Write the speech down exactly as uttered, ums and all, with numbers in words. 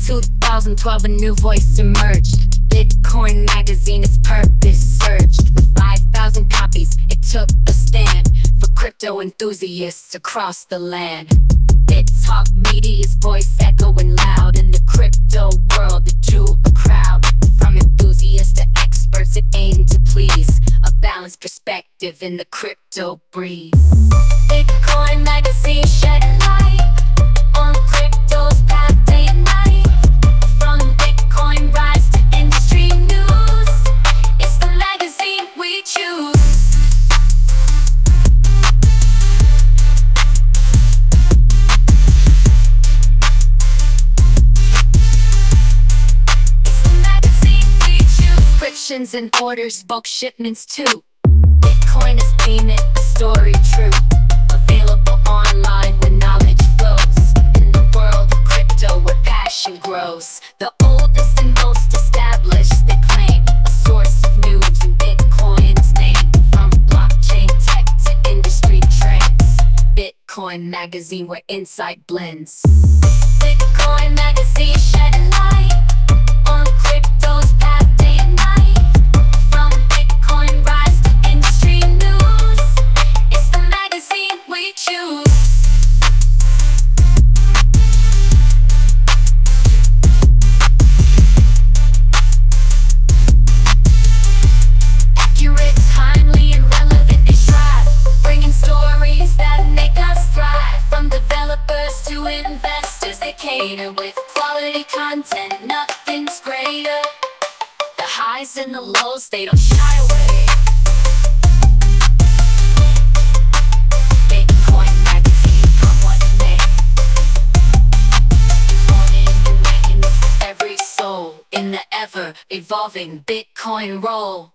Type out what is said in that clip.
two thousand twelve, a new voice emerged. Bitcoin magazine, its purpose surged. With five thousand copies, it took a stand for crypto enthusiasts across the land. BitTalk Media's voice echoing loud in the crypto world. It drew a crowd from enthusiasts to experts. It aimed to please a balanced perspective in the crypto breeze. Bitcoin magazine shed light on crypto's path day and night. From Bitcoin rise to industry news, it's the magazine we choose. It's the magazine we choose. Subscriptions and orders, bulk shipments too. Bitcoin is seen it, a story true. Available online where knowledge flows. In the world of crypto where passion grows. The oldest and most established, they claim a source of news in Bitcoin's name. From blockchain tech to industry trends, Bitcoin magazine where insight blends. Bitcoin magazine shedding light on crypto's path day and night. From Bitcoin rise to industry news, it's the magazine we choose. Accurate, timely, and relevant, they strive, bringing stories that make us thrive. From developers to investors, they cater with quality content, nothing's greater. The highs and the lows, they don't shy away. Bitcoin magazine, come what may. Informing and making every soul in the ever evolving Bitcoin role.